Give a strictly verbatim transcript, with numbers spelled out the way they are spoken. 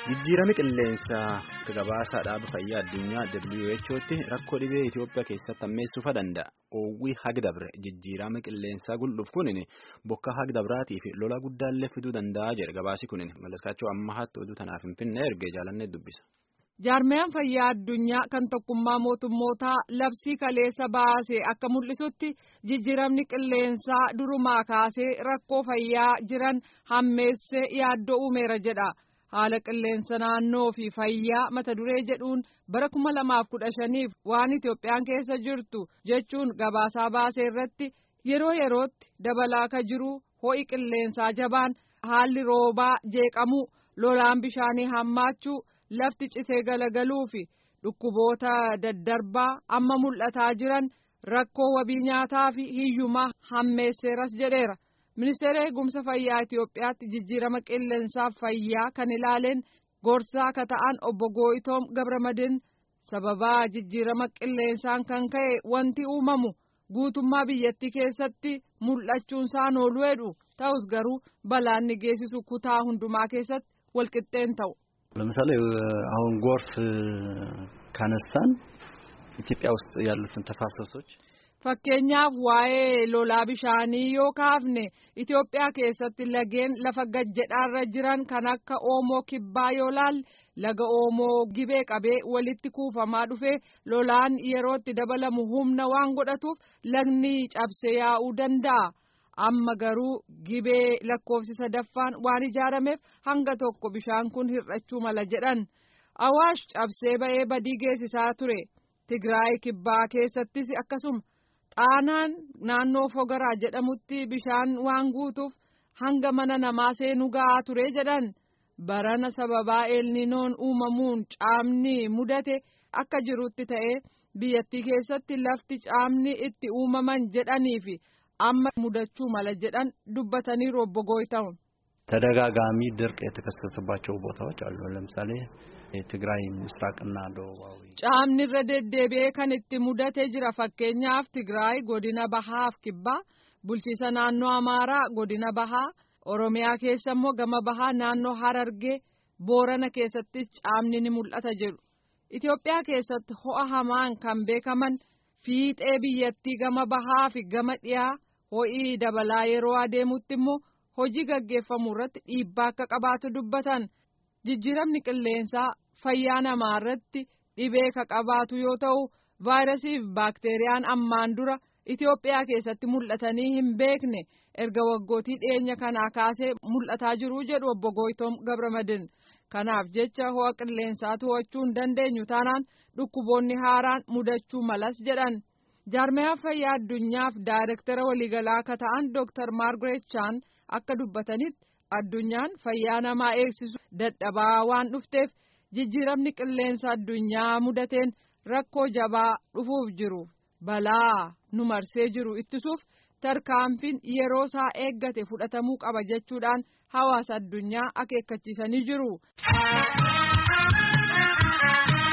Jijjiirama qilleensaa gabaasaa dhaaba fayyaa addunyaa W H O tti rakkoo dhibee Itoophiyaa keessatti hammeessuu danda'a. Oowwii haga dabre jijjiirama qilleensaa gul'uuf kunin bokka haga dabraatii fi lola guddaallee fiduu danda'a jedha gabaasi kunin. Malakaachoo amma haatti oduu tanaaf Finfinnee ergee jaalannee dubbisa. Jaarmiyaan fayyaa addunyaa kan tokkummaa mootummootaa labsii kaleessa baasee akka mul'isutti jijjiiramni qilleensaa durumaa kaasee rakkoo fayyaa jiran hammeessee yaaddoo uumeera jedha. Haala qilleensa naannoo fi fayyaa mata duree jedhuun bara kuma lamaaf kudha shaniif waan Itoophiyaan keessa jirtu jechuun gabaasaa baasee irratti yeroo yerootti dabalaa ka jiru ho'i qilleensaa jabaan, haalli roobaa jeeqamuu, lolaan bishaanii hammaachuu, lafti citee galagaluu fi dhukkuboota daddarbaa amma mul'ataa jiran rakkoo wabii nyaataa fi hiyyumaa hammeesseeras jedheera. Ministeera eegumsa fayyaa Itoophiyaatti jijjiirama qilleensaa fayyaa kan ilaaleen gorsaa akka ta'an obbo Gooyitoom Gabramadin sababaa jijjiirama qilleensaan kan ka'e wanti uumamu guutummaa biyyattii keessatti mul'achuunsaan oolu jedhu ta'us garuu balaan geessisu kutaa hundumaa keessatti walqixxeen ta'u. ለምሳሌ አሁን ጎርፍ ካነሳን ኢትዮጵያ ውስጥ ያሉትን ተፋሰሶች fakkeenyaaf waa'ee lolaa bishaanii yoo kaafne Itoophiyaa keessatti lageen lafa gajjedhaarra jiran kan akka Oomoo Kibbaa yoo laalle laga Oomoo gibee qabee walitti kuufamaa dhufe lolaan yerootti dabalamu humna waan godhatuuf lagni cabsee yaa'uu danda'a. Amma garuu gibee lakkoofsi sadaffaan waan ijaarameef hanga tokko bishaan kun hir'achuu mala jedhan. Awaash cabsee ba'ee badii geessisaa ture. Tigraay Kibbaa keessattis akkasuma. Aanaan naannoo Fogaraa jedhamutti bishaan waan guutuuf hanga mana namaa seenuu ga'aa ture jedhan. Barana sababaa elninoon uumamuun caamni mudate akka jirutti ta'ee biyyattii keessatti lafti caamni itti uumaman jedhanii fi amma mudachuu mala jedhan dubbatanii obbo Gooyitoom. ተደጋጋሚ ድርቅ የተከሰተባቸው ቦታዎች አሉ። ለምሳሌ የትግራይ ምስራቅና ደቡባዊ caamni irra deddeebi'ee kan itti mudatee jira. Fakkeenyaaf Tigraay godina Bahaaf Kibbaa, bulchiisa naannoo Amaaraa godina Bahaa, Oromiyaa keessa immoo gama Bahaa naannoo Harargee, Boorana keessattis caamni ni mul'ata jedhu. Itoophiyaa keessatti ho'a hamaan kan beekaman fiixee biyyattii gama Bahaa fi gama dhiyaa ho'i dabalaa yeroo adeemutti immoo hojii gaggeeffamu irratti dhiibbaa akka qabaatu dubbatan. Jijjiiramni qilleensaa fayyaa namaa irratti dhibee ka qabaatu yoo ta'u vaayirasii fi baakteeriyaan ammaan dura Itoophiyaa keessatti mul'atanii hin beekne erga waggootii dhiyeenya kanaa kaasee mul'ataa jiru jedhu obbo Gooyitoom Gabramadin. Kanaaf jecha ho'a qilleensaa to'achuu hin dandeenyu taanaan dhukkuboonni haaraan mudachuu malas jedhan. Jaarmiyaa fayyaa addunyaaf daayirektara waliigalaa akka ta'an Dooktar Maargaret Chaan akka dubbatanitti addunyaan fayyaa namaa eegsisu dadhabaa waan dhufteef jijjiiramni qilleensa addunyaa mudateen rakkoo jabaa dhufuuf jiru balaa nu marsee jiru ittisuuf tarkaanfiin yeroo isaa eeggate fudhatamuu qaba jechuudhaan hawaasa addunyaa akeekkachiisanii jiru.